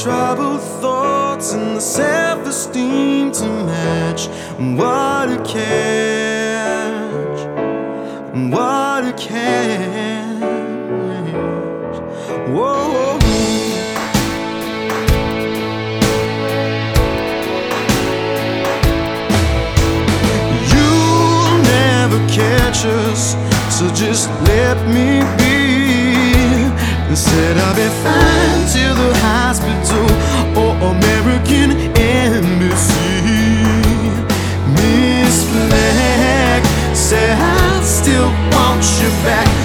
troubled thoughts and the self-esteem to match. What a catch, what a catch. Whoa. You'll never catch us, so just let me be. Instead I'll be fine till the hospital or American Embassy. Miss Black said I still want you back.